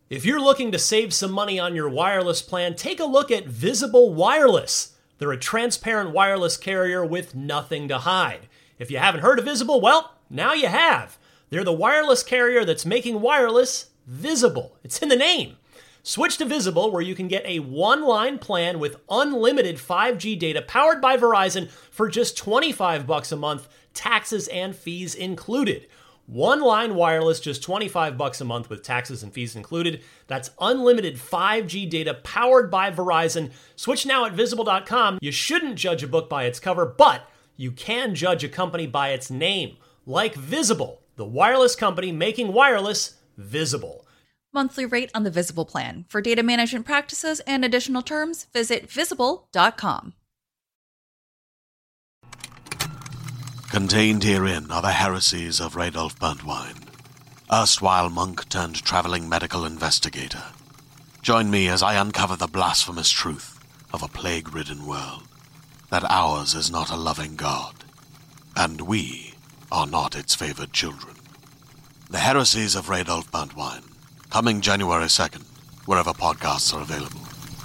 If you're looking to save some money on your wireless plan, take a look at Visible Wireless. They're a transparent wireless carrier with nothing to hide. If you haven't heard of Visible, well, now you have. They're the wireless carrier that's making wireless visible. It's in the name. Switch to Visible, where you can get a one-line plan with unlimited 5G data powered by Verizon for just $25 a month, taxes and fees included. One-line wireless, just $25 a month with taxes and fees included. That's unlimited 5G data powered by Verizon. Switch now at Visible.com. You shouldn't judge a book by its cover, but you can judge a company by its name, like Visible, the wireless company making wireless visible. Monthly rate on the Visible plan. For data management practices and additional terms, visit Visible.com. Contained herein are the heresies of Radolf Burntwine, erstwhile monk turned traveling medical investigator. Join me as I uncover the blasphemous truth of a plague-ridden world, that ours is not a loving God, and we are not its favored children. The heresies of Radolf Burntwine, coming January 2nd, wherever podcasts are available.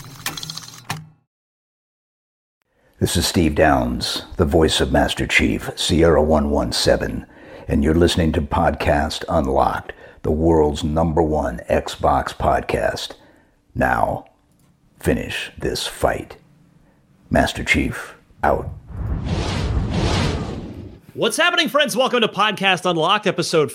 This is Steve Downs, the voice of Master Chief, Sierra 117, and you're listening to Podcast Unlocked, the world's #1 Xbox podcast. Now, finish this fight. Master Chief, out. What's happening, friends? Welcome to Podcast Unlocked, episode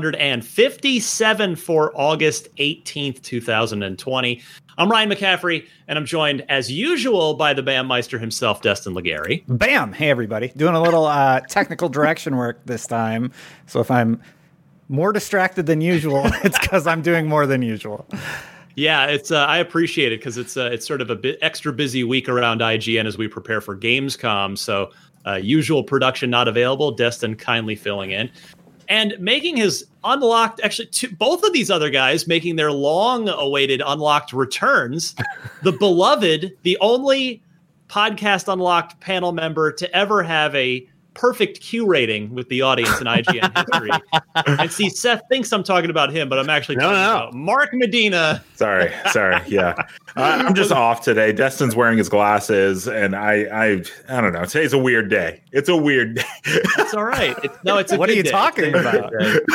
457 for August 18th, 2020. I'm Ryan McCaffrey, and I'm joined, as usual, by the Bam Meister himself, Destin Legary. Bam! Hey, everybody. Doing a little technical direction work this time. So if I'm more distracted than usual, it's because I'm doing more than usual. Yeah, it's I appreciate it because it's sort of a bit extra busy week around IGN as we prepare for Gamescom. So usual production not available. Destin kindly filling in. And making his unlocked, actually, both of these other guys making their long-awaited unlocked returns. The beloved, the only Podcast Unlocked panel member to ever have a perfect Q rating with the audience in IGN history. And see, Seth thinks I'm talking about him, but I'm actually talking about Mark Medina. Sorry. Yeah. I'm just off today. Destin's wearing his glasses, and I don't know. Today's a weird day. It's a weird day. That's all right. It's a what are you day. talking about?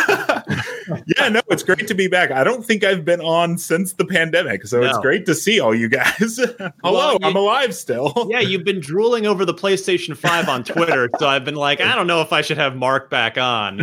Yeah, no, it's great to be back. I don't think I've been on since the pandemic, so It's great to see all you guys. Hello, I'm alive still. Yeah, you've been drooling over the PlayStation 5 on Twitter, so I've been like, I don't know if I should have Mark back on.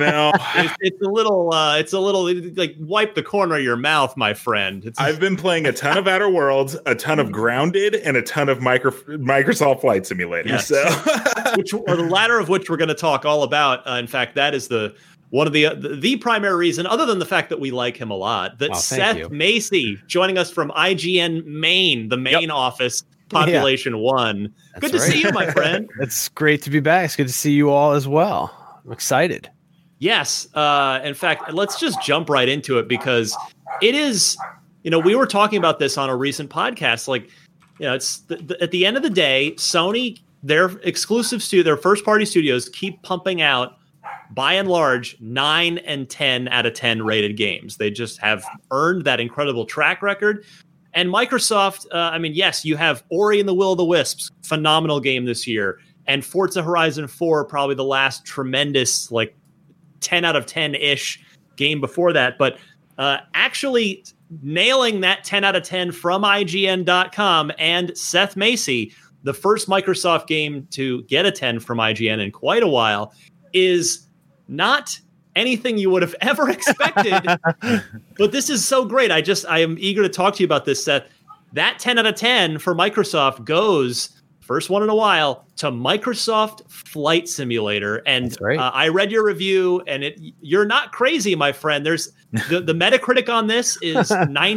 It's a little like wipe the corner of your mouth, my friend. I've been playing a ton of Outer Worlds, a ton of Grounded, and a ton of Microsoft Flight Simulator. Yes. So, or the latter of which we're going to talk all about. In fact, that is one of the primary reason, other than the fact that we like him a lot, that Seth Macy joining us from IGN Maine, the Maine office, Population 1. Good to see you, my friend. It's great to be back. It's good to see you all as well. I'm excited. Yes. In fact, let's just jump right into it because it is, we were talking about this on a recent podcast. Like, it's at the end of the day, Sony, their exclusive their first party studios keep pumping out, by and large, 9 and 10 out of 10 rated games. They just have earned that incredible track record. And Microsoft, yes, you have Ori and the Will of the Wisps, phenomenal game this year. And Forza Horizon 4, probably the last tremendous, 10 out of 10-ish game before that. But actually nailing that 10 out of 10 from IGN.com and Seth Macy, the first Microsoft game to get a 10 from IGN in quite a while, is not anything you would have ever expected. But this is so great. I am eager to talk to you about this, Seth. That 10 out of 10 for Microsoft goes, first one in a while, to Microsoft Flight Simulator. And I read your review, and you're not crazy, my friend. There's the Metacritic on this is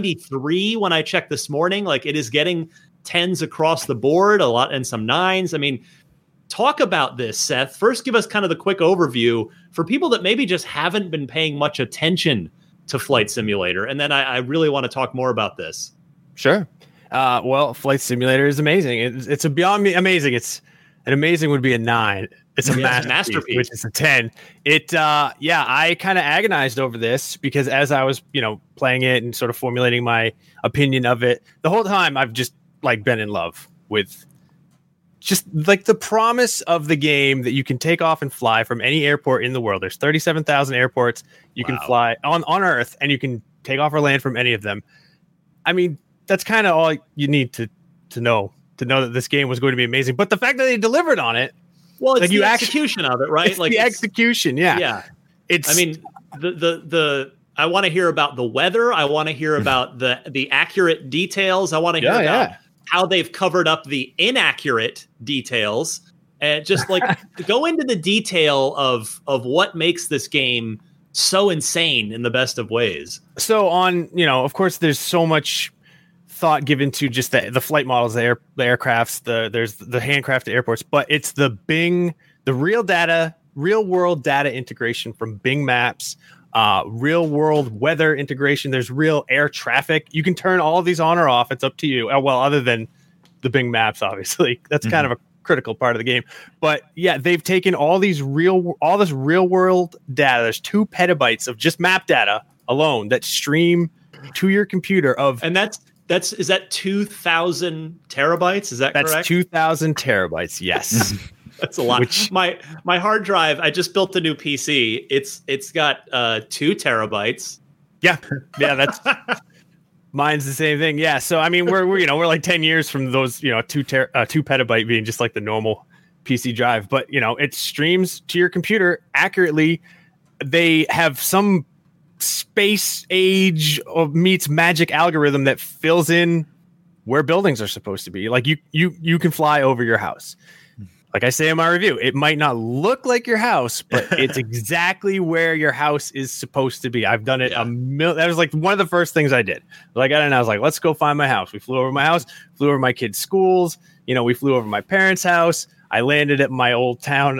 93 when I checked this morning. It is getting 10s across the board, a lot, and some 9s. I mean, talk about this, Seth. First, give us kind of the quick overview for people that maybe just haven't been paying much attention to Flight Simulator. And then I really want to talk more about this. Sure. Well, Flight Simulator is amazing. It's a beyond amazing. It's an amazing would be a 9. It's a masterpiece, which is a 10. I kind of agonized over this because as I was, playing it and sort of formulating my opinion of it, the whole time I've just like been in love with just like the promise of the game that you can take off and fly from any airport in the world. There's 37,000 airports you can fly on Earth, and you can take off or land from any of them. I mean, that's kind of all you need to know that this game was going to be amazing. But the fact that they delivered on it, well, it's the execution of it, right? It's the execution, yeah. Yeah. I mean, I want to hear about the weather. I want to hear about the accurate details. I want to hear about how they've covered up the inaccurate details, and just like go into the detail of what makes this game so insane in the best of ways. So of course, there's so much thought given to just the flight models, the aircrafts, there's the handcrafted airports, but it's the real world data integration from Bing Maps, real world weather integration. There's real air traffic. You can turn all of these on or off. It's up to you. Well, other than the Bing Maps, obviously, that's kind of a critical part of the game. But yeah, they've taken all this real world data. There's 2 petabytes of just map data alone that stream to your computer and is that 2,000 terabytes? Is that correct? That's 2,000 terabytes. Yes. That's a lot. My hard drive, I just built a new PC. It's got 2 terabytes. Yeah. That's mine's the same thing. Yeah. So I mean, we're like 10 years from those 2 petabyte being just like the normal PC drive, but it streams to your computer accurately. They have some space age meets magic algorithm that fills in where buildings are supposed to be. Like you can fly over your house. Like I say in my review, it might not look like your house, but it's exactly where your house is supposed to be. I've done it that was like one of the first things I did. I got in and I was like, let's go find my house. We flew over my house, flew over my kids' schools. We flew over my parents' house. I landed at my old town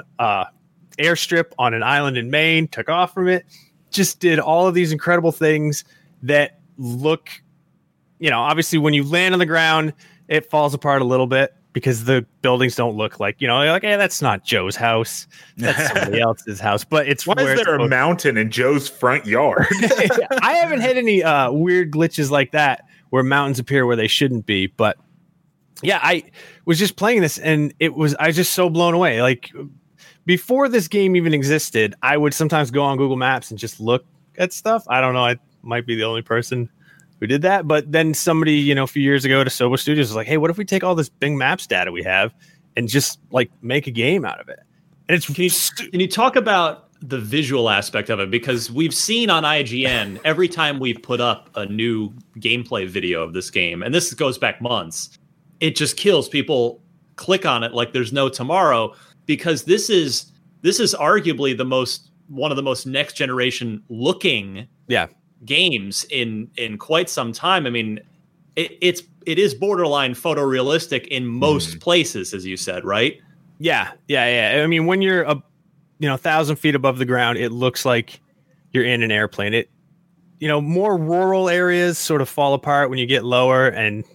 airstrip on an island in Maine, took off from it, just did all of these incredible things that look, obviously when you land on the ground, it falls apart a little bit, because the buildings don't look like, like, hey, that's not Joe's house. That's somebody else's house. But it's why is there a mountain in Joe's front yard? I haven't had any weird glitches like that where mountains appear where they shouldn't be. But yeah, I was just playing this and I was just so blown away. Like before this game even existed, I would sometimes go on Google Maps and just look at stuff. I don't know. I might be the only person who did that, but then somebody, a few years ago at Asobo Studios was like, hey, what if we take all this Bing Maps data we have and just like make a game out of it? And can you talk about the visual aspect of it? Because we've seen on IGN every time we've put up a new gameplay video of this game, and this goes back months, it just kills. People click on it like there's no tomorrow, because this is arguably one of the most next generation looking games in quite some time. I mean, it is borderline photorealistic in most places, as you said, right? Yeah. I mean, when you're 1,000 feet above the ground, it looks like you're in an airplane. More rural areas sort of fall apart when you get lower.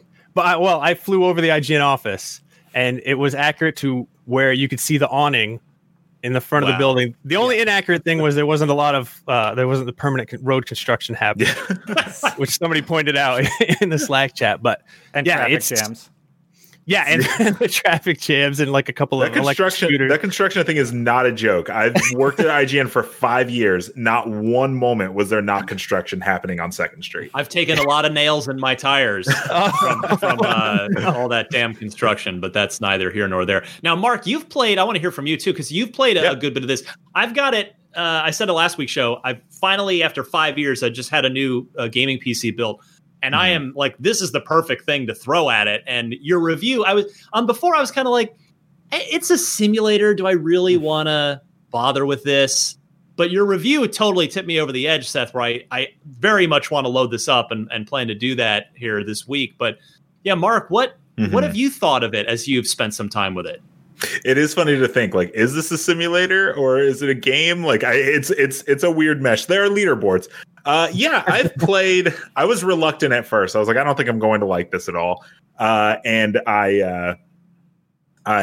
I flew over the IGN office, and it was accurate to where you could see the awning in the front of the building. The only inaccurate thing was there wasn't the permanent road construction happening, which somebody pointed out in the Slack chat. But traffic jams. Yeah, and the traffic jams and like a couple of electric scooters. That construction thing is not a joke. I've worked at IGN for 5 years. Not one moment was there not construction happening on 2nd Street. I've taken a lot of nails in my tires from all that damn construction, but that's neither here nor there. Now, Mark, you've played. I want to hear from you too, because you've played a good bit of this. I've got it. I said it last week's show. I finally, after 5 years, I just had a new gaming PC built. And I am like, this is the perfect thing to throw at it. And your review, before I was kind of like, it's a simulator. Do I really want to bother with this? But your review totally tipped me over the edge, Seth, right? I very much want to load this up and plan to do that here this week. But yeah, Mark, what have you thought of it as you've spent some time with it? It is funny to think, like, is this a simulator or is it a game? Like, it's a weird mesh. There are leaderboards. I've played. I was reluctant at first. I was like, I don't think I'm going to like this at all. And I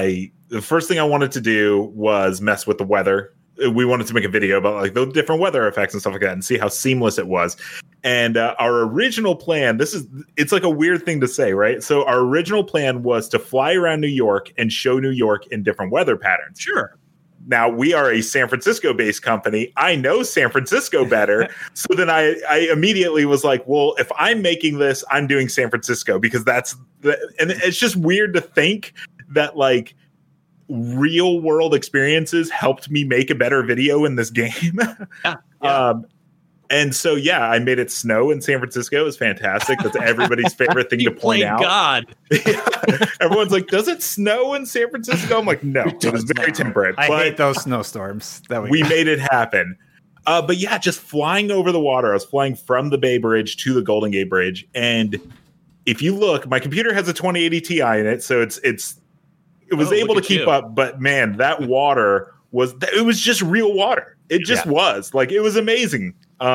the first thing I wanted to do was mess with the weather. We wanted to make a video about like the different weather effects and stuff like that and see how seamless it was. And our original plan, it's like a weird thing to say, right? So our original plan was to fly around New York and show New York in different weather patterns. Sure. Now, we are a San Francisco-based company. I know San Francisco better. So then I immediately was like, well, if I'm making this, I'm doing San Francisco because and it's just weird to think that like real world experiences helped me make a better video in this game. Yeah. And so, I made it snow in San Francisco. It was fantastic. That's everybody's favorite thing to point out. God. Everyone's like, does it snow in San Francisco? I'm like, no, it was very temperate. I hate those snowstorms. We made it happen. But just flying over the water. I was flying from the Bay Bridge to the Golden Gate Bridge. And if you look, my computer has a 2080 Ti in it. So it was able to keep up. But man, that water it was just real water. It just was like, it was amazing.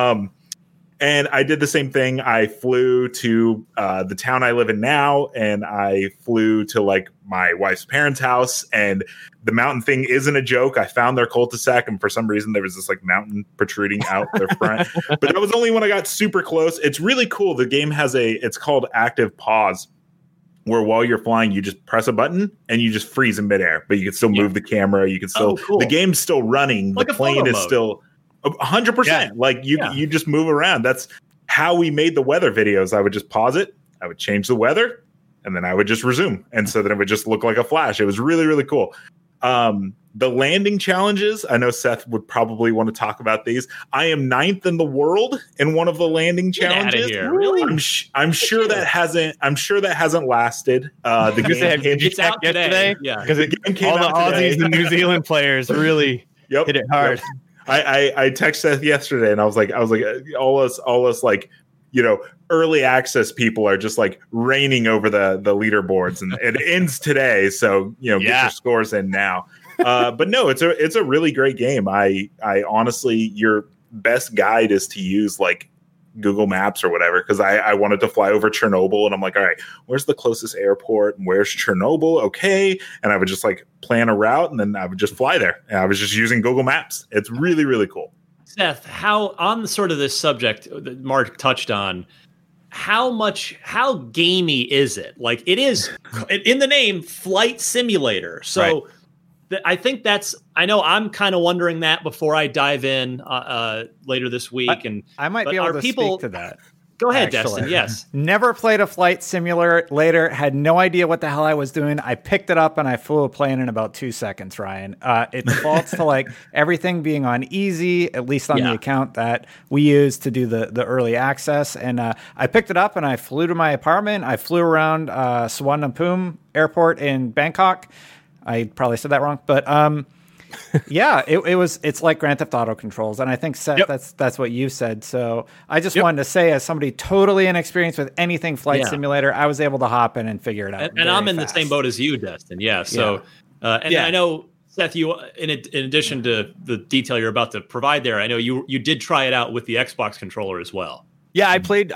And I did the same thing. I flew to the town I live in now, and I flew to like my wife's parents' house. And the mountain thing isn't a joke. I found their cul-de-sac, and for some reason there was this like mountain protruding out their front. But that was only when I got super close. It's really cool. The game has it's called Active Pause, where while you're flying, you just press a button and you just freeze in midair, but you can still move the camera. You can still, the game's still running. Like the plane is still 100%. Like you just move around. That's how we made the weather videos. I would just pause it. I would change the weather and then I would just resume. And so then it would just look like a flash. It was really, really cool. The landing challenges, I know Seth would probably want to talk about these. I am 9th in the world in one of the landing challenges. Get outta here. Really? I'm sure that hasn't lasted. The game did you check yesterday? Yeah, because all the Aussies and New Zealand players really hit it hard. Yep. I texted Seth yesterday, and I was like, all us like, early access people are just like reigning over the leaderboards, and it ends today. So get your scores in now. But no, it's a really great game. I honestly, your best guide is to use like Google Maps or whatever, because I wanted to fly over Chernobyl, and I'm like, all right, where's the closest airport and where's Chernobyl? Okay. And I would just like plan a route, and then I would just fly there. And I was just using Google Maps. It's really, really cool. Seth, how on the sort of this subject that Mark touched on, how gamey is it? Like, it is in the name flight simulator. So I think I know I'm kind of wondering that before I dive in later this week. I might be able to speak to that. Go ahead, actually. Destin. Yes. Never played a flight simulator. Had no idea what the hell I was doing. I picked it up and I flew a plane in about 2 seconds, Ryan. It defaults to like everything being on easy, at least on the account that we use to do the early access. And I picked it up and I flew to my apartment. I flew around Suvarnabhumi Airport in Bangkok. I probably said that wrong, but it's like Grand Theft Auto controls, and I think Seth, that's what you said. So I just wanted to say, as somebody totally inexperienced with anything flight simulator, I was able to hop in and figure it out. And I'm in the same boat as you, Destin. Yeah. So I know, Seth, you in addition to the detail you're about to provide there, I know you did try it out with the Xbox controller as well. Yeah, I played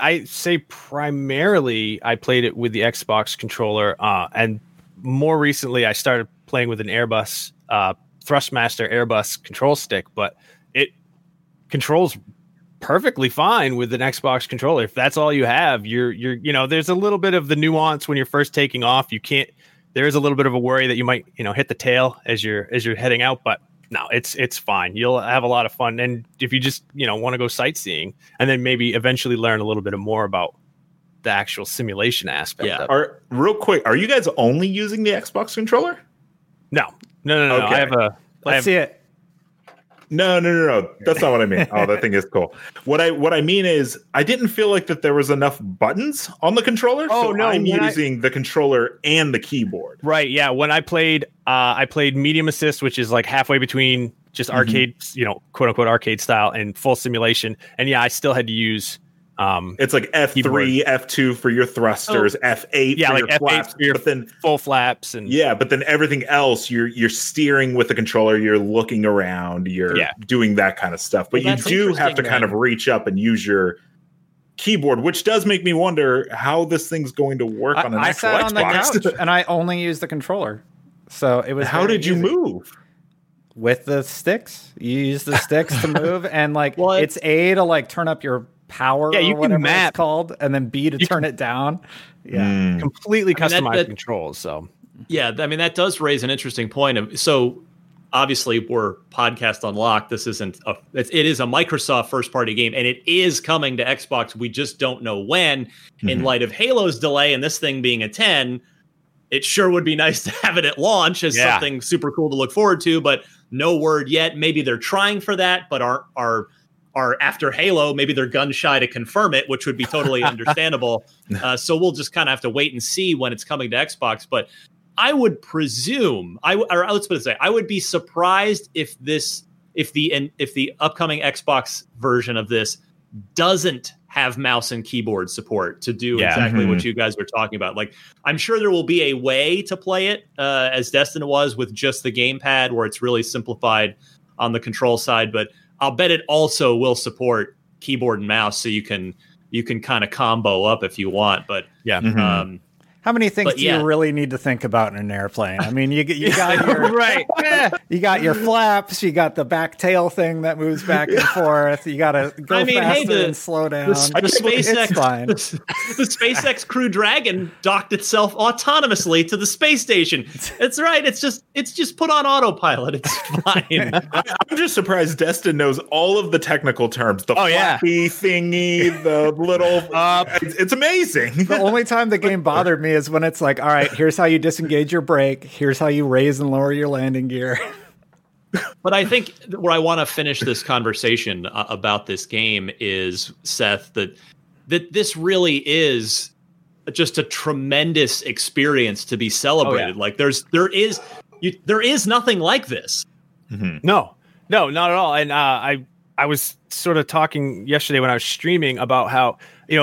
it with the Xbox controller, and more recently I started playing with an Airbus Thrustmaster Airbus control stick, but it controls perfectly fine with an Xbox controller. If that's all you have, you're there's a little bit of the nuance when you're first taking off. There is a little bit of a worry that you might, hit the tail as you're heading out, but no, it's fine. You'll have a lot of fun. And if you just, want to go sightseeing and then maybe eventually learn a little bit more about the actual simulation aspect of it. Real quick, are you guys only using the Xbox controller? No. Okay. Let's see it. No. That's not what I mean. Oh, that thing is cool. What I mean is, I didn't feel like that there was enough buttons on the controller. I'm using the controller and the keyboard. Right. Yeah. When I played medium assist, which is like halfway between just arcade, quote unquote arcade style and full simulation. And I still had to use. It's like F3, keyboard. F2 for your thrusters, F8 for your F8 flaps, for your but then full flaps, and but then everything else you're steering with the controller, you're looking around, you're doing that kind of stuff. But you do have to kind of reach up and use your keyboard, which does make me wonder how this thing's going to work on an actual Xbox. I sat on the couch and I only use the controller. So it was. How did you easy. move? With the sticks? You use the sticks to move, and like Well, it's A to like turn up your power. Yeah, you or can whatever map. it's called, and then B to turn it down. Yeah. Completely I mean, customized that- controls. So Yeah, I mean that does raise an interesting point. So obviously we're podcast unlocked. This isn't it is a Microsoft first party game, and it is coming to Xbox. We just don't know when. In light of Halo's delay and this thing being a 10, it sure would be nice to have it at launch as something super cool to look forward to. But no word yet. Maybe they're trying for that, but are after Halo, maybe they're gun shy to confirm it, which would be totally understandable. So we'll just kind of have to wait and see when it's coming to Xbox. But I would presume, let's put it this way, I would be surprised if the upcoming Xbox version of this doesn't have mouse and keyboard support to do exactly what you guys were talking about. Like, I'm sure there will be a way to play it as Destin was with just the gamepad, where it's really simplified on the control side. But I'll bet it also will support keyboard and mouse, so you can kind of combo up if you want. But How many things But do yeah. you really need to think about in an airplane? I mean, you got your right. you got your flaps, you got the back tail thing that moves back and forth. You got to go faster and slow down. The SpaceX, it's fine. the SpaceX Crew Dragon docked itself autonomously to the space station. It's right. It's just put on autopilot. It's fine. I'm just surprised Destin knows all of the technical terms. The flappy thingy, the little. It's amazing. The only time the game bothered me is when it's like, all right, here's how you disengage your brake. Here's how you raise and lower your landing gear. But I think where I want to finish this conversation about this game is, Seth, that this really is just a tremendous experience to be celebrated. Like there is nothing like this. No, not at all. And I was sort of talking yesterday when I was streaming about how,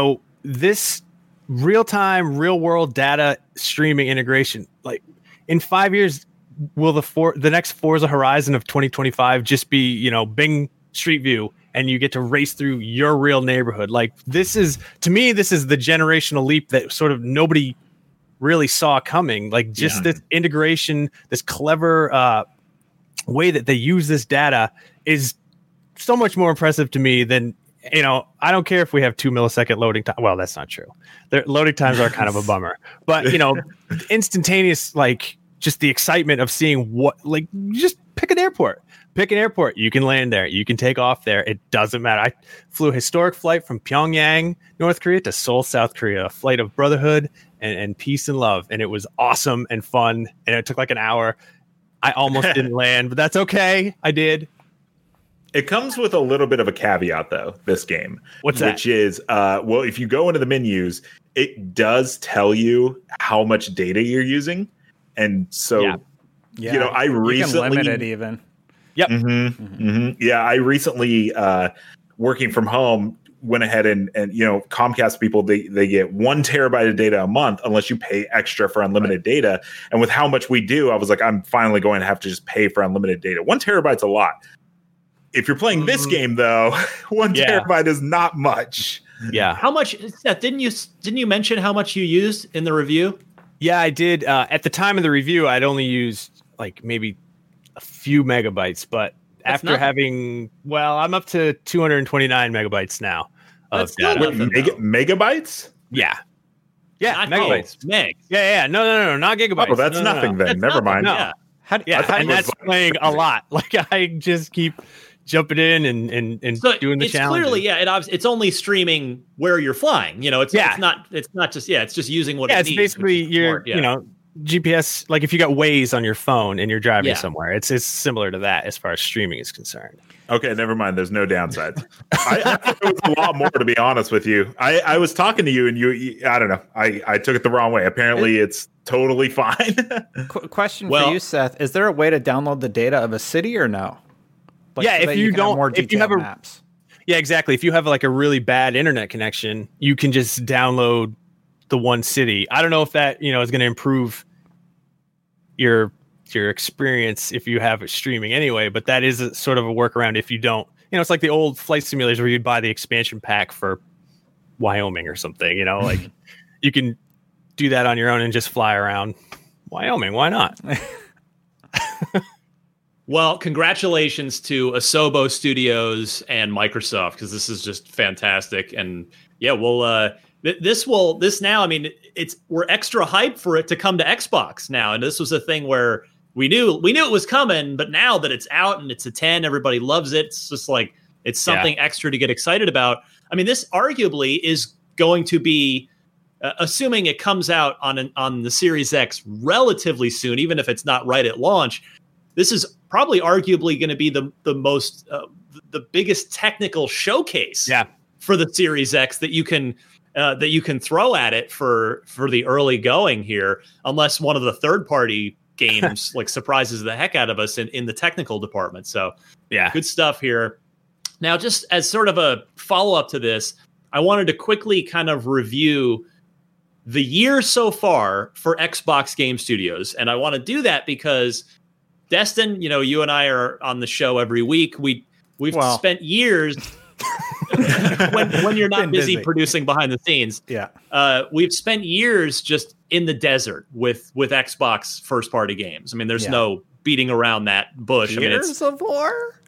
this real-time, real-world data streaming integration, like in 5 years, will the next Forza Horizon of 2025 just be, Bing Street View, and you get to race through your real neighborhood? Like, this is the generational leap that sort of nobody really saw coming. Like, just this integration, this clever way that they use this data is so much more impressive to me than, I don't care if we have 2 millisecond loading time. Well, that's not true. Their loading times are kind of a bummer, but instantaneous, like, just the excitement of seeing just pick an airport. You can land there. You can take off there. It doesn't matter. I flew a historic flight from Pyongyang, North Korea to Seoul, South Korea, a flight of brotherhood and peace and love. And it was awesome and fun. And it took like an hour. I almost didn't land, but that's okay. I did. It comes with a little bit of a caveat, though, this game. What's that? Which is, if you go into the menus, it does tell you how much data you're using. And so, I recently... You can limit it even. Yep. Yeah, I recently, working from home, went ahead and Comcast people, they get 1 terabyte of data a month unless you pay extra for unlimited data. And with how much we do, I was like, I'm finally going to have to just pay for unlimited data. 1 terabyte's a lot. If you're playing this game, though, 1 terabyte is not much. Yeah. How much, Seth, didn't you mention how much you used in the review? Yeah, I did. At the time of the review, I'd only used like maybe a few megabytes, but after having, I'm up to 229 megabytes now of data. Megabytes? Yeah, Not megabytes. Megs. Yeah. No, not gigabytes. Oh, that's nothing then. Never mind. No. Yeah. And that's playing a lot. Like, I just keep jumping in and So doing the it's challenges. clearly, it's only streaming where you're flying. It's not just it's just using what it it's needs. basically your GPS. Like, if you got Waze on your phone and you're driving somewhere, it's similar to that as far as streaming is concerned. Okay, never mind. There's no downsides. I thought it was a lot more, to be honest with you. I was talking to you, and you I don't know. I took it the wrong way. Apparently, it's totally fine. Question for you, Seth: is there a way to download the data of a city or no? If you don't, more if you have maps. Yeah, exactly. If you have like a really bad internet connection, you can just download the one city. I don't know if that is going to improve your experience if you have it streaming anyway, but that is sort of a workaround if you don't. It's like the old flight simulators where you'd buy the expansion pack for Wyoming or something. Like, you can do that on your own and just fly around Wyoming. Why not? Well, congratulations to Asobo Studios and Microsoft, because this is just fantastic. And yeah, we'll this now. I mean, we're extra hyped for it to come to Xbox now, and this was a thing where we knew it was coming, but now that it's out and it's a 10, everybody loves it. It's just like it's something extra to get excited about. I mean, this arguably is going to be, assuming it comes out on the Series X relatively soon, even if it's not right at launch. This is probably arguably going to be the most the biggest technical showcase for the Series X that you can throw at it for the early going here, unless one of the third-party games like surprises the heck out of us in the technical department. So yeah, good stuff here. Now, just as sort of a follow-up to this, I wanted to quickly kind of review the year so far for Xbox Game Studios. And I want to do that because Destin, you and I are on the show every week. We've spent years when you're not busy producing behind the scenes. Yeah. We've spent years just in the desert with Xbox first party games. I mean, there's no beating around that bush. Gears of War?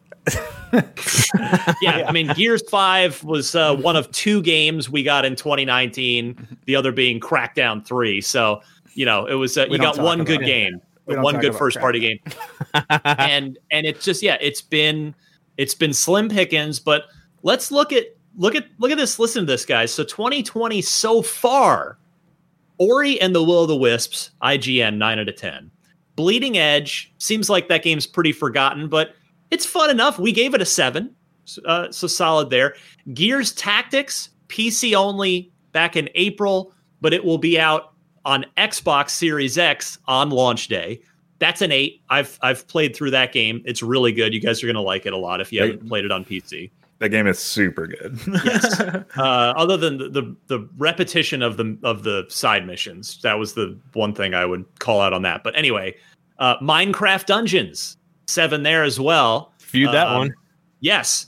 I mean, Gears 5 was one of 2 games we got in 2019, the other being Crackdown 3. So, it was you got one good game. One good first party game. and it's just it's been slim pickings, but let's look at this. Listen to this, guys. So 2020 so far, Ori and the Will of the Wisps, IGN 9 out of 10. Bleeding Edge seems like that game's pretty forgotten, but it's fun enough. We gave it a 7. So solid there. Gears Tactics, PC only back in April, but it will be out on Xbox Series X on launch day. That's an 8. I've played through that game. It's really good. You guys are going to like it a lot if you haven't played it on PC. That game is super good. Yes. Other than the repetition of the side missions, that was the one thing I would call out on that. But anyway, Minecraft Dungeons, 7 there as well. Viewed that one. Yes.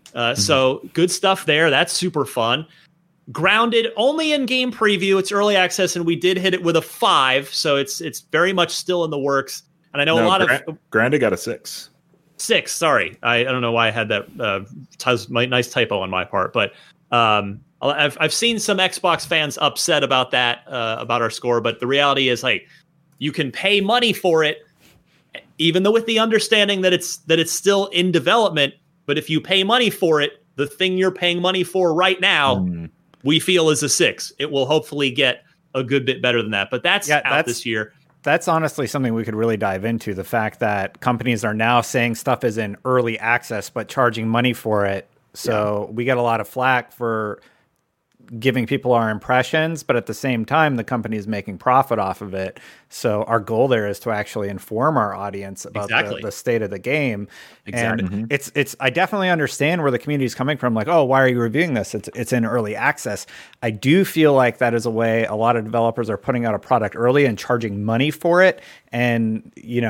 So good stuff there. That's super fun. Grounded only in game preview. It's early access, and we did hit it with a 5, so it's very much still in the works. And I know a lot of Grounded got a 6. 6. Sorry, I don't know why I had that nice typo on my part, but I've seen some Xbox fans upset about that about our score. But the reality is, like, you can pay money for it, even though with the understanding that it's still in development. But if you pay money for it, the thing you're paying money for right now. We feel is a 6. It will hopefully get a good bit better than that, but that's out this year. That's honestly something we could really dive into. The fact that companies are now saying stuff is in early access, but charging money for it. So we get a lot of flack for giving people our impressions, but at the same time, the company is making profit off of it. So our goal there is to actually inform our audience about the state of the game. Exactly. And it's I definitely understand where the community is coming from. Like, oh, why are you reviewing this? It's in early access. I do feel like that is a way a lot of developers are putting out a product early and charging money for it. And,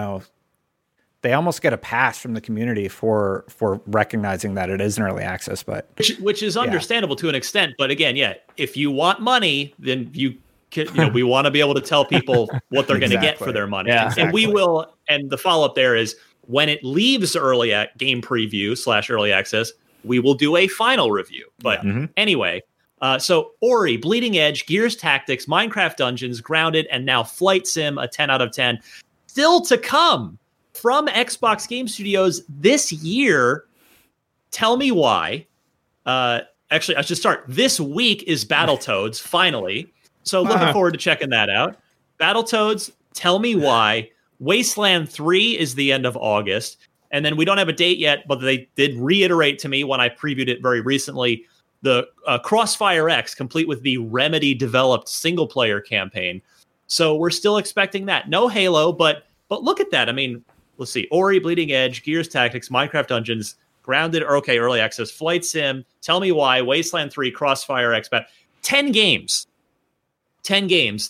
they almost get a pass from the community for recognizing that it is an early access, but which is understandable to an extent. But again, if you want money, then we want to be able to tell people what they're going to get for their money, and we will. And the follow up there is when it leaves game preview / early access, we will do a final review. But anyway, so Ori, Bleeding Edge, Gears Tactics, Minecraft Dungeons, Grounded, and now Flight Sim, a 10 out of 10, still to come from Xbox Game Studios this year. Tell me why. Actually, I should start. This week is Battletoads, finally. So looking forward to checking that out. Battletoads, tell me why. Wasteland 3 is the end of August. And then we don't have a date yet, but they did reiterate to me when I previewed it very recently, the Crossfire X, complete with the Remedy-developed single-player campaign. So we're still expecting that. No Halo, but look at that. I mean, let's see. Ori, Bleeding Edge, Gears Tactics, Minecraft Dungeons, Grounded, early access, Flight Sim, Tell Me Why, Wasteland 3, Crossfire X, 10 games. 10 games.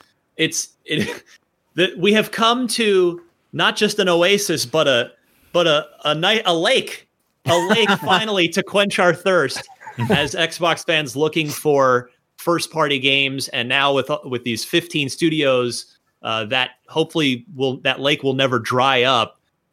We have come to not just an oasis, but a lake finally to quench our thirst as Xbox fans looking for first party games. And now with these 15 studios, that hopefully that lake will never dry up.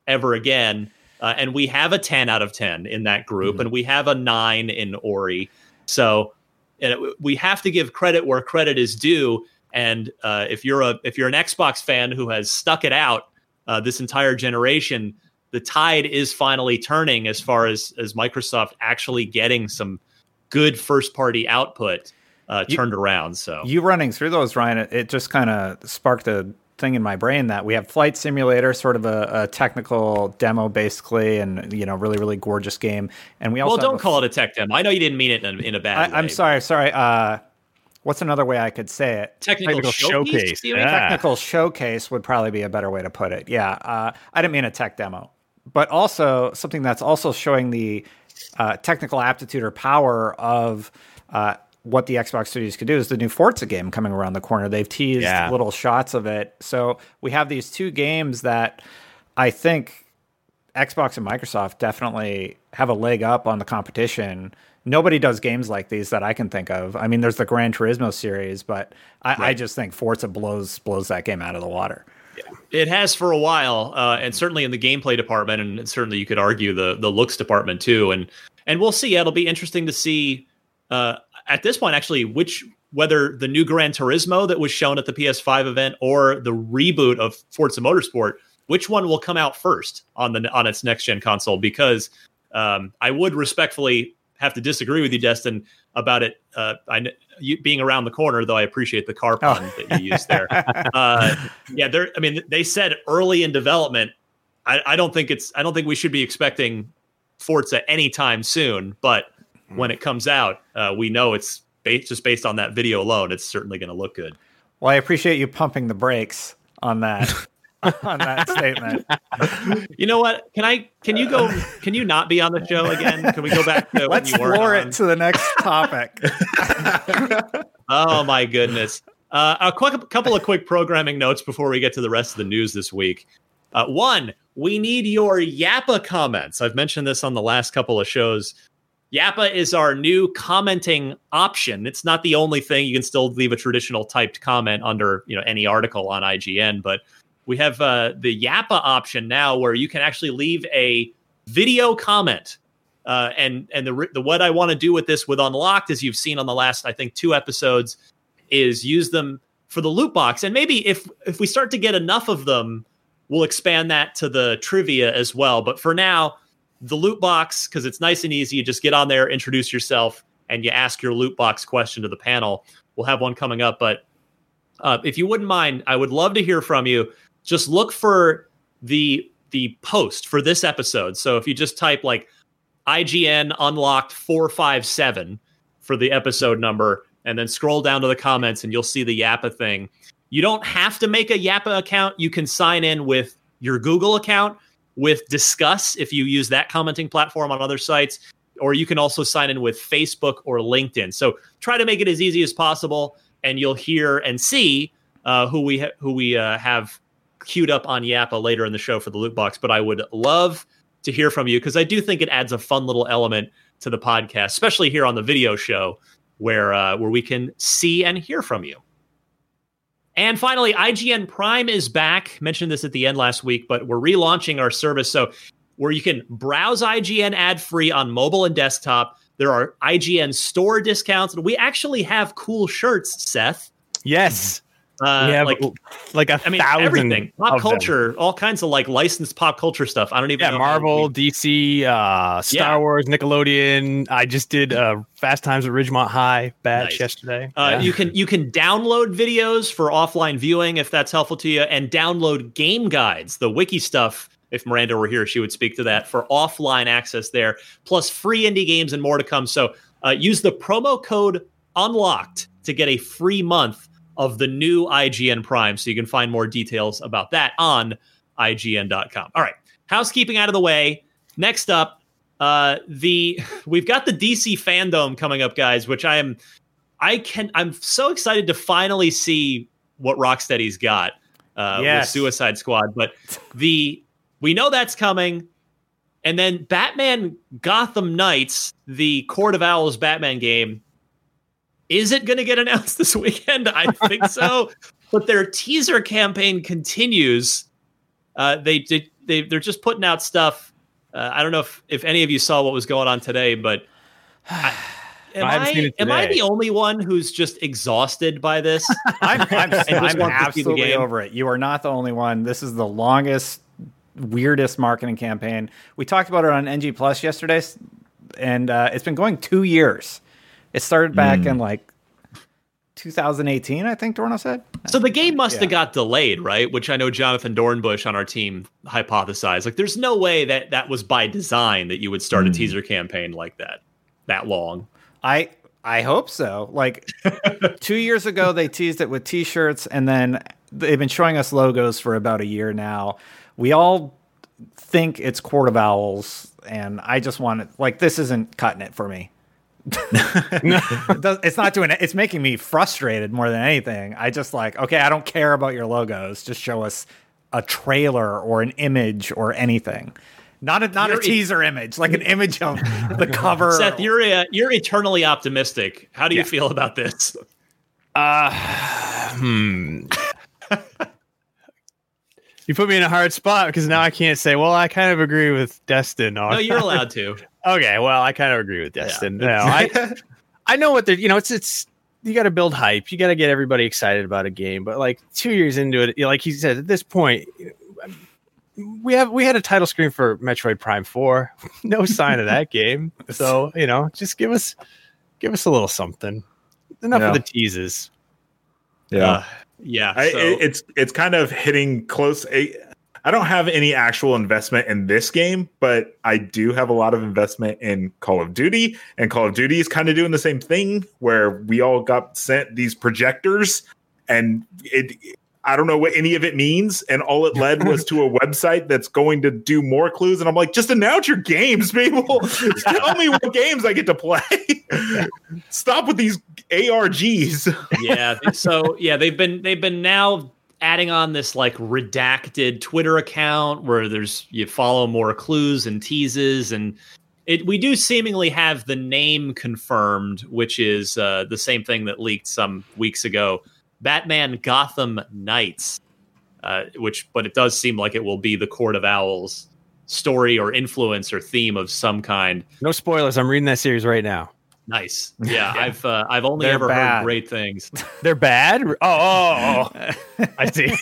ever again. And we have a 10 out of 10 in that group, and we have a 9 in Ori. So we have to give credit where credit is due. And if you're an Xbox fan who has stuck it out this entire generation, the tide is finally turning as far as Microsoft actually getting some good first party output turned around. So you running through those, Ryan, it just kind of sparked a thing in my brain that we have Flight Simulator, sort of a technical demo basically, and really, really gorgeous game. And we also don't call it a tech demo. I know you didn't mean it in a bad way. I'm sorry. What's another way I could say it? Technical showcase. Technical showcase would probably be a better way to put it. Yeah. I didn't mean a tech demo, but also something that's also showing the technical aptitude or power of what the Xbox Studios could do is the new Forza game coming around the corner. They've teased little shots of it. So we have these two games that I think Xbox and Microsoft definitely have a leg up on the competition. Nobody does games like these that I can think of. I mean, there's the Gran Turismo series, but I just think Forza blows that game out of the water. Yeah. It has for a while, and certainly in the gameplay department, and certainly you could argue the looks department too. And we'll see. It'll be interesting to see at this point, actually, whether the new Gran Turismo that was shown at the PS5 event or the reboot of Forza Motorsport, which one will come out first on its next gen console? Because I would respectfully have to disagree with you, Destin, about it. You being around the corner, though I appreciate the car pun that you used there. They said early in development. I don't think we should be expecting Forza anytime soon. But when it comes out, we know it's just based on that video alone. It's certainly going to look good. Well, I appreciate you pumping the brakes on that. On that statement. You know what? Can you not be on the show again? Can we go back to let's floor it to the next topic? Oh my goodness. A couple of quick programming notes before we get to the rest of the news this week. One, we need your Yappa comments. I've mentioned this on the last couple of shows. Yappa is our new commenting option. It's not the only thing. You can still leave a traditional typed comment under any article on IGN, but we have the Yappa option now where you can actually leave a video comment. And the what I want to do with this with Unlocked, as you've seen on the last, I think, 2 episodes, is use them for the loot box. And maybe if we start to get enough of them, we'll expand that to the trivia as well. But for now, the loot box, because it's nice and easy, you just get on there, introduce yourself, and you ask your loot box question to the panel. We'll have one coming up. But if you wouldn't mind, I would love to hear from you. Just look for the post for this episode. So if you just type like IGN Unlocked 457 for the episode number, and then scroll down to the comments, and you'll see the Yappa thing. You don't have to make a Yappa account. You can sign in with your Google account with Discuss if you use that commenting platform on other sites, or you can also sign in with Facebook or LinkedIn. So try to make it as easy as possible, and you'll hear and see who we have queued up on Yappa later in the show for the loot box. But I would love to hear from you, because I do think it adds a fun little element to the podcast, especially here on the video show where we can see and hear from you. And finally, IGN Prime is back. Mentioned this at the end last week, but we're relaunching our service. So where you can browse IGN ad-free on mobile and desktop. There are IGN store discounts. We actually have cool shirts, Seth. Yes. We have like 1,000. Everything. Pop culture, all kinds of like licensed pop culture stuff. I don't even know. Marvel, DC, Star Wars, Nickelodeon. I just did Fast Times at Ridgemont High batch yesterday. You can download videos for offline viewing if that's helpful to you, and download game guides, the wiki stuff. If Miranda were here, she would speak to that for offline access there, plus free indie games and more to come. So use the promo code UNLOCKED to get a free month of the new IGN Prime. So you can find more details about that on IGN.com. All right. Housekeeping out of the way. Next up, we've got the DC Fandom coming up, guys, which I'm so excited to finally see what Rocksteady's got with Suicide Squad. But we know that's coming. And then Batman Gotham Knights, the Court of Owls Batman game, is it going to get announced this weekend? I think so. But their teaser campaign continues. They they're just putting out stuff. I don't know if any of you saw what was going on today, but am I the only one who's just exhausted by this? I'm absolutely over it. You are not the only one. This is the longest, weirdest marketing campaign. We talked about it on NG Plus yesterday, and it's been going 2 years. It started back in like 2018, I think Dorno said. So the game must have got delayed, right? Which I know Jonathan Dornbush on our team hypothesized. Like, there's no way that was by design that you would start a teaser campaign like that long. I hope so. Like 2 years ago, they teased it with T-shirts, and then they've been showing us logos for about a year now. We all think it's Court of Owls, and I just want it. Like, this isn't cutting it for me. It's not doing it. It's making me frustrated more than anything. I just like, okay, I don't care about your logos. Just show us a trailer or an image or anything. Not a teaser image, like an image of the cover. Seth, you're eternally optimistic. How do you feel about this? You put me in a hard spot because now I can't say, well, I kind of agree with Destin. No, you're allowed to. Okay, well, I kind of agree with Destin. Yeah. No, I know what they're, it's you got to build hype. You got to get everybody excited about a game. But like 2 years into it, like he said, at this point, we had a title screen for Metroid Prime 4. No sign of that game. So, just give us a little something. Enough of the teases. Yeah. So. It's kind of hitting close. I don't have any actual investment in this game, but I do have a lot of investment in Call of Duty, and Call of Duty is kind of doing the same thing where we all got sent these projectors, and I don't know what any of it means, and all it led was to a website that's going to do more clues, and I'm like, just announce your games, people. Tell me what games I get to play. Stop with these ARGs. They've been now adding on this like redacted Twitter account where you follow more clues and teases, and we do seemingly have the name confirmed, which is the same thing that leaked some weeks ago. Batman Gotham Knights, but it does seem like it will be the Court of Owls story or influence or theme of some kind. No spoilers. I'm reading that series right now. Nice. Yeah, I've only ever heard great things. They're bad? Oh. I see.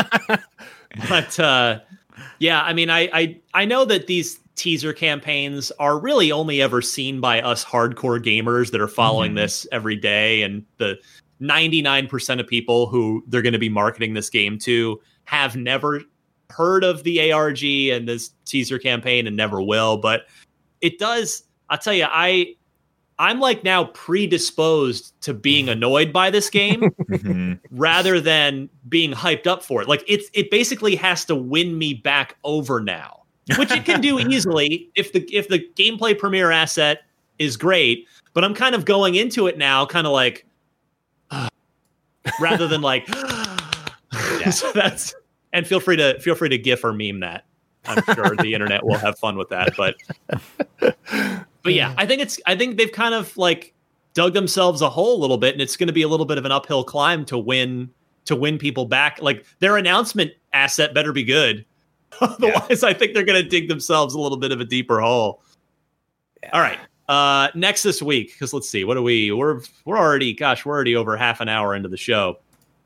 But I mean, I know that these teaser campaigns are really only ever seen by us hardcore gamers that are following this every day, and the 99% of people who they're going to be marketing this game to have never heard of the ARG and this teaser campaign and never will. But it does, I'll tell you, I'm like now predisposed to being annoyed by this game rather than being hyped up for it. Like it basically has to win me back over now, which it can do easily if the gameplay premiere asset is great. But I'm kind of going into it now, kind of like, rather than like, so that's, and feel free to GIF or meme that. I'm sure the internet will have fun with that, but yeah, I think they've kind of like dug themselves a hole a little bit, and it's going to be a little bit of an uphill climb to win people back. Like their announcement asset better be good. Otherwise, I think they're going to dig themselves a little bit of a deeper hole. Yeah. All right. Next this week, because let's see, what are we're already over half an hour into the show.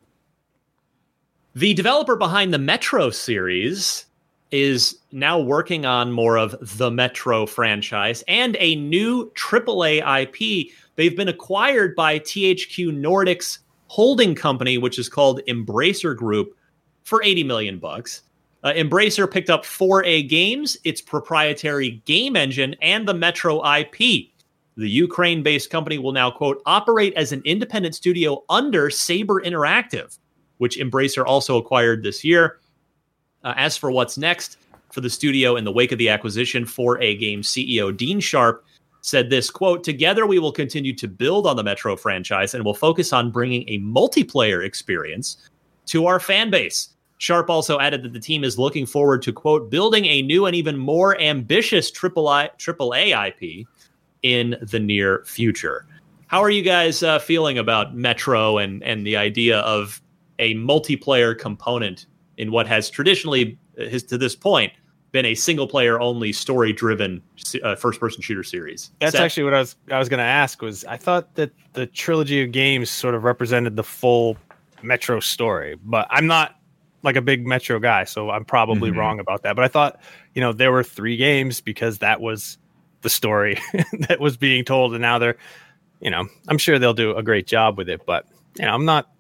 The developer behind the Metro series is now working on more of the Metro franchise and a new AAA IP. They've been acquired by THQ Nordic's holding company, which is called Embracer Group, for $80 million. Embracer picked up 4A Games, its proprietary game engine, and the Metro IP. The Ukraine-based company will now, quote, operate as an independent studio under Saber Interactive, which Embracer also acquired this year. As for what's next for the studio in the wake of the acquisition, 4A Games CEO Dean Sharp said this, quote, together we will continue to build on the Metro franchise and will focus on bringing a multiplayer experience to our fan base. Sharp also added that the team is looking forward to, quote, building a new and even more ambitious AAA IP in the near future. How are you guys feeling about Metro and the idea of a multiplayer component in what has traditionally, to this point, been a single player only story driven first person shooter series. That's actually what I was going to ask. Was I thought that the trilogy of games sort of represented the full Metro story, but I'm not like a big Metro guy, so I'm probably wrong about that. But I thought, there were 3 games because that was the story that was being told, and now they're, I'm sure they'll do a great job with it, but I'm not.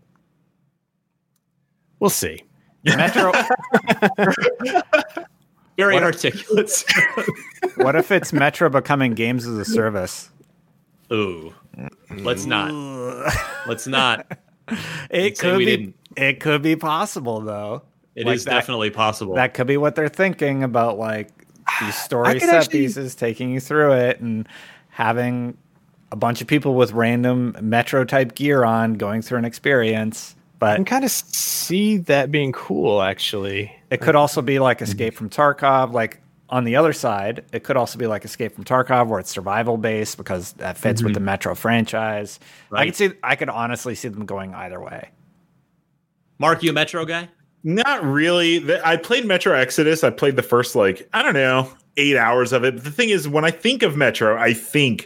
We'll see. Metro. Very articulate. What if it's Metro becoming games as a service? Ooh, let's not. Let's not. It could be possible, though. It is definitely possible. That could be what they're thinking about, like these story set pieces, taking you through it, and having a bunch of people with random Metro type gear on going through an experience. But I can kind of see that being cool, actually. It could also be like Escape from Tarkov. Like on the other side, it could also be like Escape from Tarkov, where it's survival based because that fits with the Metro franchise. Right. I could honestly see them going either way. Mark, you a Metro guy? Not really. I played Metro Exodus. I played the first 8 hours of it. But the thing is, when I think of Metro, I think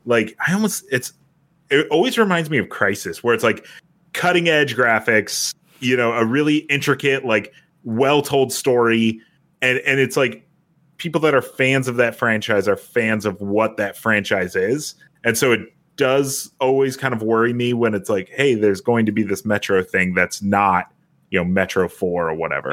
it always reminds me of Crysis, where it's like cutting edge graphics, a really intricate, well told story, and it's like people that are fans of that franchise are fans of what that franchise is, and so it does always kind of worry me when it's like, hey, there's going to be this Metro thing that's not Metro 4 or whatever.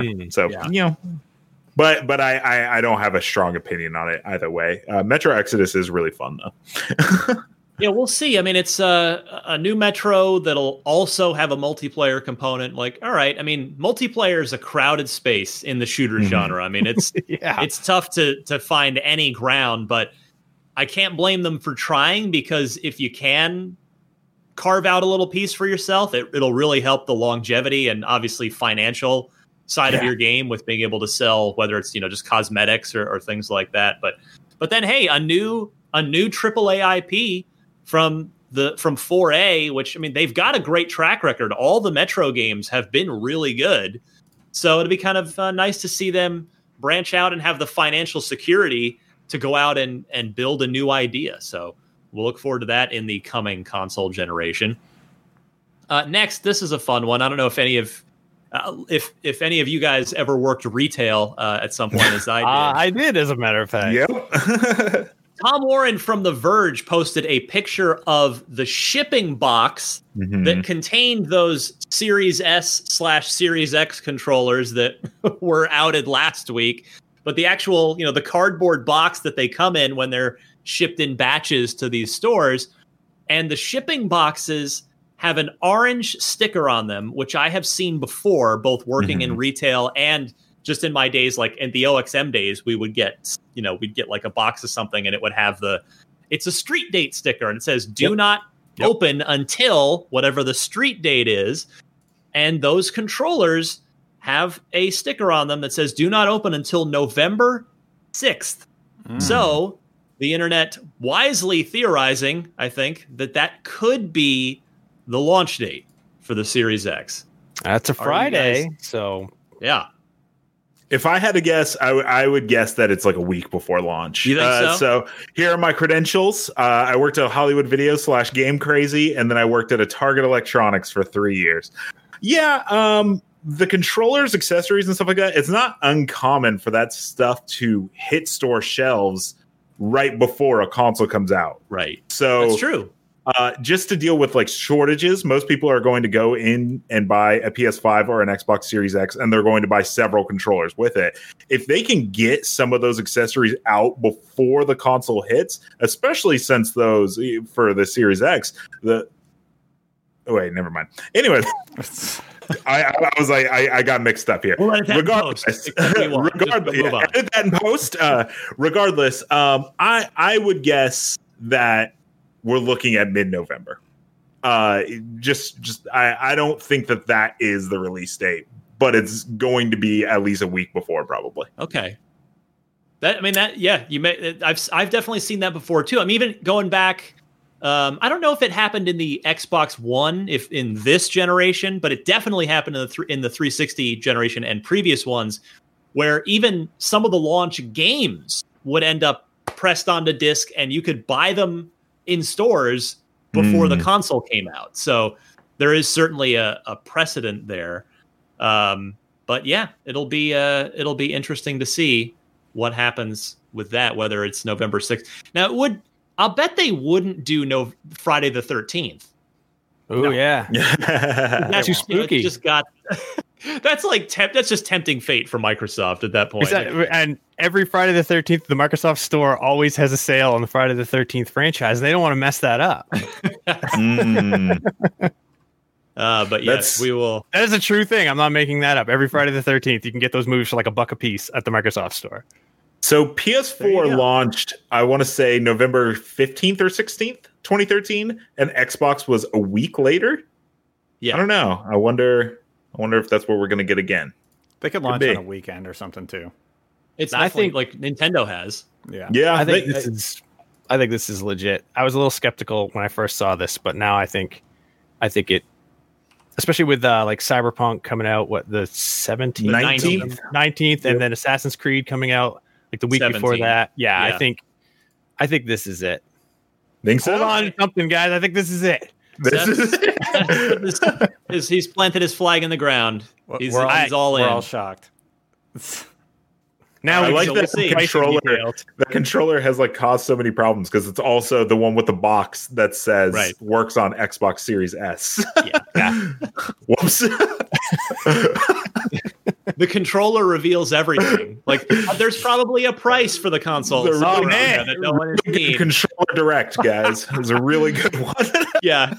But I don't have a strong opinion on it either way. Metro Exodus is really fun though. Yeah, we'll see. I mean, it's a new Metro that'll also have a multiplayer component. All right. I mean, multiplayer is a crowded space in the shooter genre. I mean, it's it's tough to find any ground, but I can't blame them for trying, because if you can carve out a little piece for yourself, it'll really help the longevity and obviously financial side of your game with being able to sell, whether it's just cosmetics or things like that. But then, hey, a new AAA IP from 4A, which, I mean, they've got a great track record. All the Metro games have been really good. So it'd be kind of nice to see them branch out and have the financial security to go out and build a new idea. So we'll look forward to that in the coming console generation. Next, this is a fun one. I don't know if any of you guys ever worked retail at some point, as I did. I did, as a matter of fact. Yep. Tom Warren from The Verge posted a picture of the shipping box that contained those Series S/Series X controllers that were outed last week. But the actual, the cardboard box that they come in when they're shipped in batches to these stores, and the shipping boxes have an orange sticker on them, which I have seen before, both working in retail and just in my days, like in the OXM days, we would get, we'd get like a box of something and it would have it's a street date sticker, and it says, do not open until whatever the street date is. And those controllers have a sticker on them that says, do not open until November 6th. So the internet wisely theorizing, I think, that could be the launch date for the Series X. That's a Friday. So, yeah. If I had to guess, I would guess that it's like a week before launch. You think so? So here are my credentials. I worked at Hollywood Video / Game Crazy, and then I worked at a Target Electronics for 3 years. Yeah, the controllers, accessories, and stuff like that, it's not uncommon for that stuff to hit store shelves right before a console comes out. Right. So that's true. Just to deal with shortages, most people are going to go in and buy a PS5 or an Xbox Series X, and they're going to buy several controllers with it. If they can get some of those accessories out before the console hits, especially since those for the Series X, wait, never mind. Anyway, I was like, I got mixed up here. Regardless, edit that in post. Regardless, I would guess that we're looking at mid-November. I don't think that is the release date, but it's going to be at least a week before, probably. Okay. I've definitely seen that before too. I'm even going back. I don't know if it happened in the Xbox One, if in this generation, but it definitely happened in the 360 generation and previous ones, where even some of the launch games would end up pressed onto disc, and you could buy them in stores before the console came out. So there is certainly a precedent there. But yeah, it'll be interesting to see what happens with that, whether it's November 6th. Now I'll bet they wouldn't do Friday the 13th. Oh yeah. That's too spooky. Just got that's like that's just tempting fate for Microsoft at that point. And every Friday the 13th, the Microsoft store always has a sale on the Friday the 13th franchise. They don't want to mess that up. But yes, we will. That is a true thing. I'm not making that up. Every Friday the 13th, you can get those movies for like $1 a piece at the Microsoft store. So PS4 launched, I want to say November 15th or 16th, 2013, and Xbox was a week later. Yeah, I don't know. I wonder if that's what we're going to get again. They could launch on a weekend or something too. I think like Nintendo has. Yeah. I think this is legit. I was a little skeptical when I first saw this, but now I think it, especially with like Cyberpunk coming out, the 17th, 19th, and then Assassin's Creed coming out like the week 17th. Before that. Yeah, I think this is it. Think so? Hold on to something, guys. I think this is it. He's planted his flag in the ground. He's all in. We're all shocked. Now I like that controller. The controller has like caused so many problems because it's also the one with the box that says works on Xbox Series S. Yeah. Whoops. The controller reveals everything. Like, there's probably a price for the console. Oh man, that no one has seen. Controller Direct, guys, is a really good one. Yeah.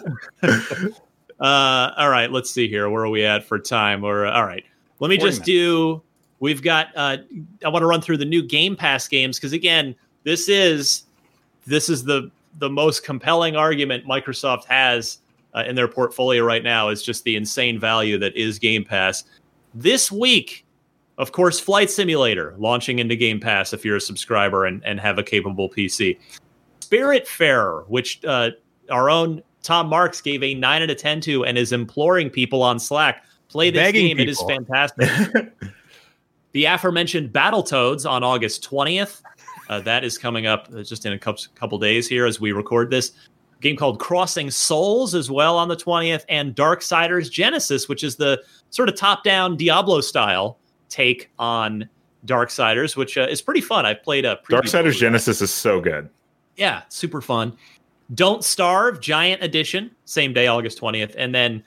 All right, let's see here. Where are we at for time? All right. Let me just do. We've got. I want to run through the new Game Pass games because again, this is the most compelling argument Microsoft has in their portfolio right now is just the insane value that is Game Pass. This week, of course, Flight Simulator launching into Game Pass if you're a subscriber and have a capable PC. Spiritfarer, which our own Tom Marks gave a 9 out of 10 to and is imploring people on Slack, play this game. It is fantastic. The aforementioned Battletoads on August 20th. That is coming up just in a couple days here as we record this. A game called Crossing Souls as well on the 20th. And Darksiders Genesis, which is the sort of top-down Diablo-style take on Darksiders, which is pretty fun. I've played a preview. Darksiders Genesis is so good. Yeah, super fun. Don't Starve Giant Edition, same day, August 20th. And then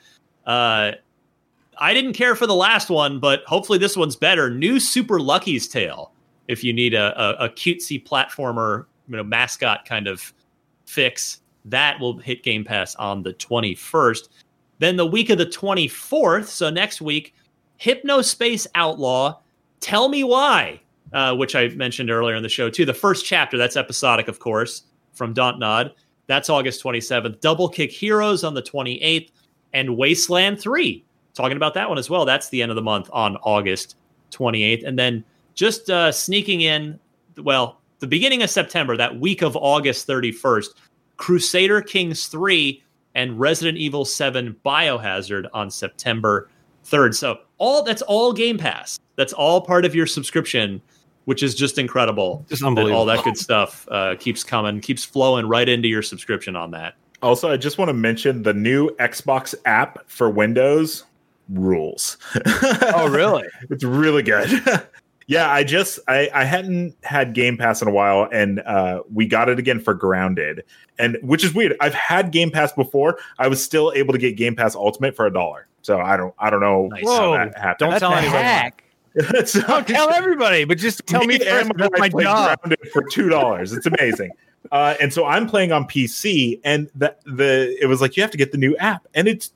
I didn't care for the last one, but hopefully this one's better. New Super Lucky's Tale. If you need a cutesy platformer, mascot kind of fix, that will hit Game Pass on the 21st. Then the week of the 24th, so next week, Hypnospace Outlaw, Tell Me Why, which I mentioned earlier in the show too. The first chapter, that's episodic, of course, from Dontnod. That's August 27th. Double Kick Heroes on the 28th. And Wasteland 3. Talking about that one as well. That's the end of the month on August 28th. And then just sneaking in, the beginning of September, that week of August 31st, Crusader Kings 3 and Resident Evil 7 Biohazard on September 3rd. So that's all Game Pass. That's all part of your subscription, which is just incredible. Just unbelievable. All that good stuff keeps coming, keeps flowing right into your subscription on that. Also, I just want to mention the new Xbox app for Windows rules. Oh, really? It's really good. Yeah, I hadn't had Game Pass in a while, and we got it again for Grounded, and which is weird. I've had Game Pass before. I was still able to get Game Pass Ultimate for $1. So I don't know how that happened. Don't tell anybody. Don't tell everybody, but just tell me first. That's my job. Grounded for $2. It's amazing. And so I'm playing on PC, and it was like you have to get the new app, and it's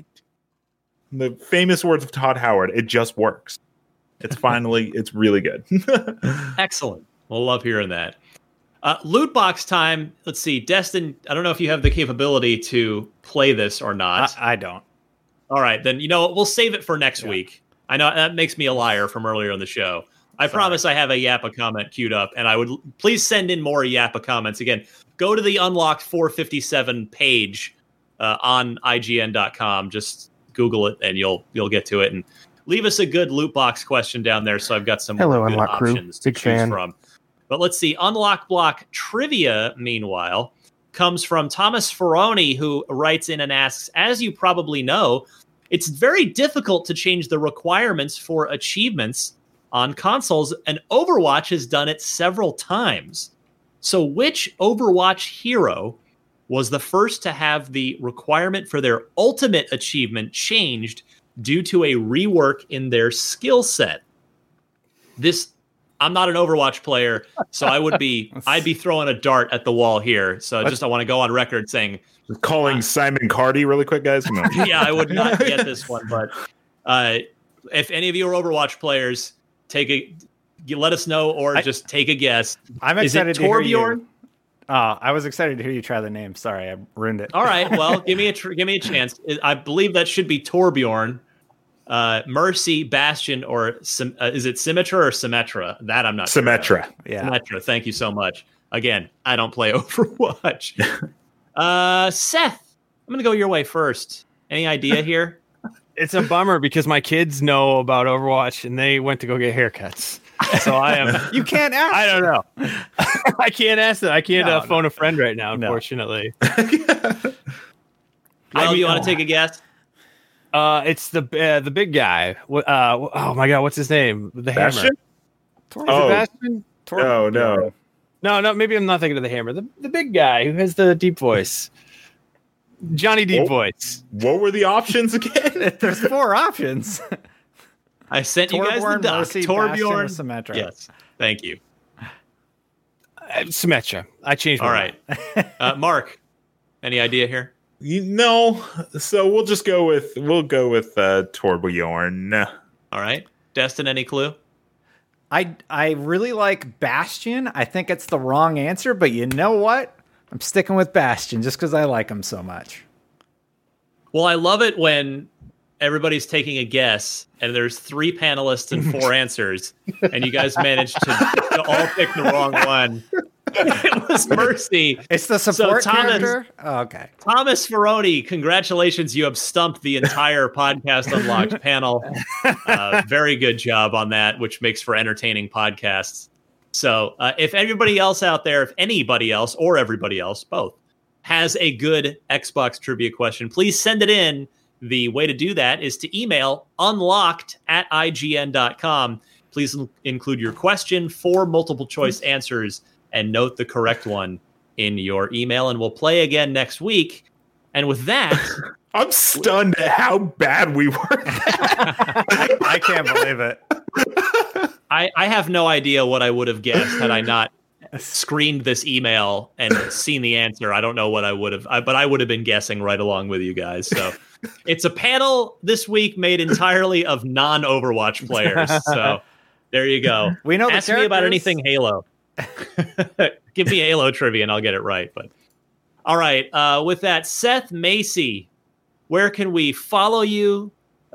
the famous words of Todd Howard. It just works. It's really good. Excellent. We'll love hearing that. Loot box time. Let's see. Destin, I don't know if you have the capability to play this or not. I don't. All right, then we'll save it for next week. I know that makes me a liar from earlier in the show. I promise I have a Yappa comment queued up, and I would please send in more Yappa comments. Again, go to the Unlocked 457 page on IGN.com. Just Google it, and you'll get to it. And leave us a good loot box question down there, so I've got some Hello, good Unlock crew. options to Big choose fan. from. But let's see. Unlock Block trivia, meanwhile, comes from Thomas Ferroni, who writes in and asks, as you probably know, it's very difficult to change the requirements for achievements on consoles, and Overwatch has done it several times. So which Overwatch hero was the first to have the requirement for their ultimate achievement changed due to a rework in their skill set? I'm not an Overwatch player, so I'd be throwing a dart at the wall here. So I want to go on record saying, calling Simon Cardy really quick, guys. Come on. Yeah, I would not get this one, but if any of you are Overwatch players, let us know, or just take a guess. I'm excited to hear you. Torbjorn? I was excited to hear you try the name. Sorry, I ruined it. All right, well, give me a chance. I believe that should be Torbjorn, Mercy, Bastion, or is it Symmetra or Symmetra? That I'm not Symmetra. sure. Yeah. Symmetra. Thank you so much. Again, I don't play Overwatch. Seth, I'm going to go your way first. Any idea here? It's a bummer because my kids know about Overwatch and they went to go get haircuts. So I am. You can't ask. I don't know. I can't ask them. I can't phone a friend right now, unfortunately. Well, you want to take a guess? It's the big guy. Oh my God, what's his name? The Bastion? Hammer. Is it Bastion? Oh, no. No. Maybe I'm not thinking of the Hammer. The big guy who has the deep voice. Johnny Deep Voice. What were the options again? There's 4 options. I sent you guys the Torbjorn, doc. Mercy, Torbjorn, Bastion, or Symmetra. Yes, thank you. Symmetra. I changed my All right, Mark. Any idea here? No. So we'll go with Torbjorn. All right, Destin. Any clue? I really like Bastion. I think it's the wrong answer, but you know what? I'm sticking with Bastion just because I like him so much. Well, I love it when everybody's taking a guess and there's 3 panelists and 4 answers, and you guys managed to all pick the wrong one. It was Mercy. It's the support Thomas, character? Oh, okay. Thomas Ferroni, congratulations. You have stumped the entire Podcast Unlocked panel. Very good job on that, which makes for entertaining podcasts. So if anybody else out there, if anybody else or everybody else, both, has a good Xbox trivia question, please send it in. The way to do that is to email unlocked@ign.com. Please include your question, 4 multiple choice answers, and note the correct one in your email. And we'll play again next week. And with that... I'm stunned at how bad we were. I can't believe it. I have no idea what I would have guessed had I not screened this email and seen the answer. I don't know what I would have, but I would have been guessing right along with you guys. So it's a panel this week made entirely of non-Overwatch players. So there you go. We know. Ask me about anything Halo. Give me Halo trivia and I'll get it right. But all right. With that, Seth Macy, where can we follow you?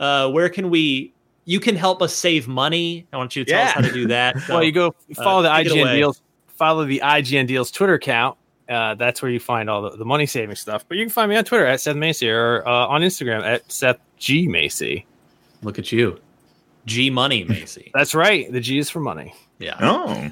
You can help us save money. I want you to tell us how to do that. So, well, you go follow the IGN Deals. Follow the IGN Deals Twitter account. That's where you find all the money saving stuff. But you can find me on Twitter at Seth Macy or on Instagram at Seth G Macy. Look at you, G Money Macy. That's right. The G is for money. Yeah. Oh.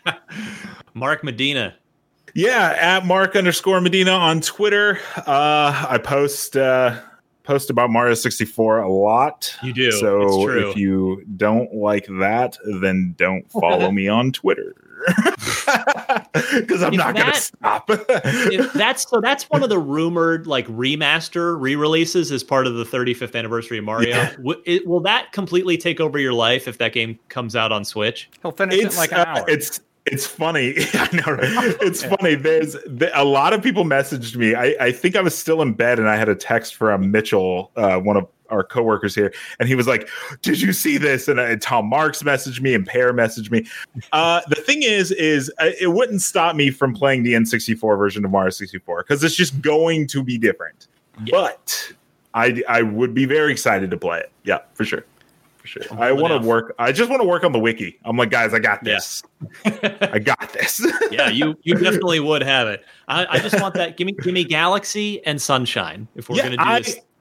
Mark Medina. Yeah, at Mark_Medina on Twitter. I post about Mario 64 a lot. You do. So it's true. If you don't like that, then don't follow me on Twitter. Because I'm not going to stop. That's one of the rumored remaster re-releases as part of the 35th anniversary of Mario. Yeah. Will that completely take over your life if that game comes out on Switch? He'll finish it in like an hour. It's funny. I know. It's funny. A lot of people messaged me. I think I was still in bed and I had a text from Mitchell, one of our coworkers here, and he was like, "Did you see this?" And Tom Marks messaged me and Pear messaged me. The thing is it wouldn't stop me from playing the N64 version of Mario 64 because it's just going to be different. Yeah. But I would be very excited to play it. Yeah, for sure. For sure. I want to work. I just want to work on the wiki. I'm like, guys, I got this. I got this. Yeah, you definitely would have it. I just want that. Give me Galaxy and Sunshine if we're going to do this.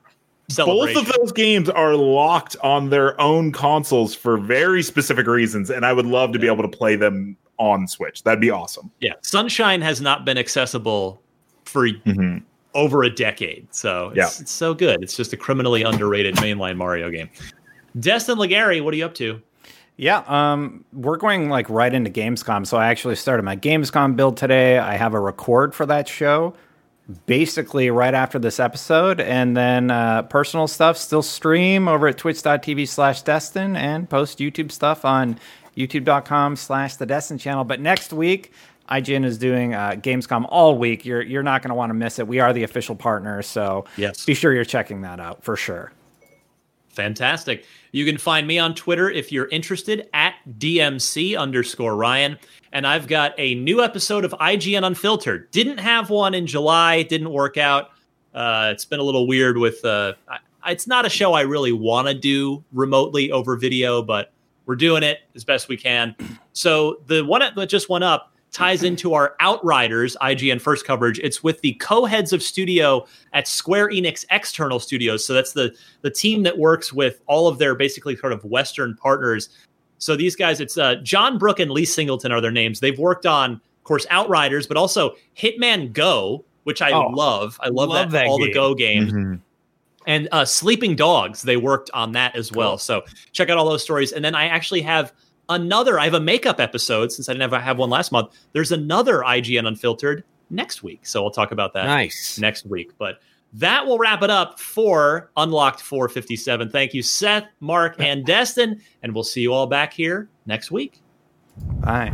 both of those games are locked on their own consoles for very specific reasons, and I would love to be able to play them on Switch. That'd be awesome. Yeah, Sunshine has not been accessible for over a decade, so it's so good. It's just a criminally underrated mainline Mario game. Destin Legary, what are you up to? Yeah, we're going like right into Gamescom. So I actually started my Gamescom build today. I have a record for that show basically right after this episode. And then personal stuff still stream over at twitch.tv/Destin and post YouTube stuff on youtube.com/the Destin channel. But next week, IGN is doing Gamescom all week. You're not going to want to miss it. We are the official partner. So be sure you're checking that out for sure. Fantastic. You can find me on Twitter if you're interested at DMC_Ryan. And I've got a new episode of IGN Unfiltered. Didn't have one in July. Didn't work out. It's been a little weird with... it's not a show I really want to do remotely over video, but we're doing it as best we can. So the one that just went up ties into our Outriders IGN First coverage. It's with the co-heads of studio at Square Enix External Studios. So that's the team that works with all of their basically sort of Western partners. So these guys, it's John Brook and Lee Singleton are their names. They've worked on, of course, Outriders, but also Hitman Go, which I love. I love that all game. The Go games. Mm-hmm. And Sleeping Dogs, they worked on that as well. Cool. So check out all those stories. And then I actually have I have a makeup episode since I didn't have one last month. There's another IGN Unfiltered next week. So we'll talk about that next week. But that will wrap it up for Unlocked 457. Thank you, Seth, Mark, and Destin. And we'll see you all back here next week. Bye.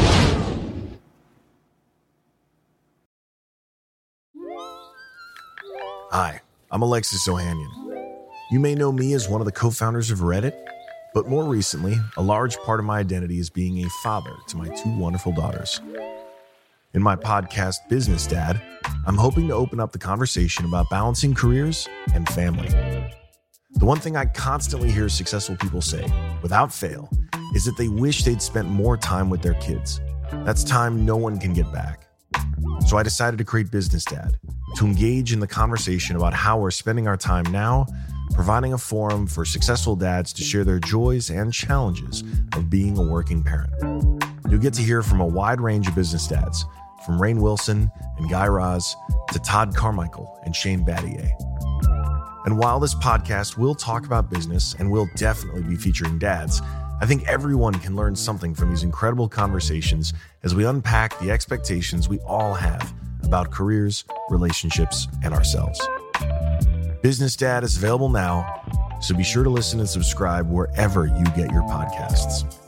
Hi, I'm Alexis Ohanian. You may know me as one of the co-founders of Reddit. But more recently, a large part of my identity is being a father to my 2 wonderful daughters. In my podcast, Business Dad, I'm hoping to open up the conversation about balancing careers and family. The one thing I constantly hear successful people say, without fail, is that they wish they'd spent more time with their kids. That's time no one can get back. So I decided to create Business Dad, to engage in the conversation about how we're spending our time now, providing a forum for successful dads to share their joys and challenges of being a working parent. You'll get to hear from a wide range of business dads, from Rainn Wilson and Guy Raz to Todd Carmichael and Shane Battier. And while this podcast will talk about business and will definitely be featuring dads, I think everyone can learn something from these incredible conversations as we unpack the expectations we all have about careers, relationships, and ourselves. Business Dad is available now, so be sure to listen and subscribe wherever you get your podcasts.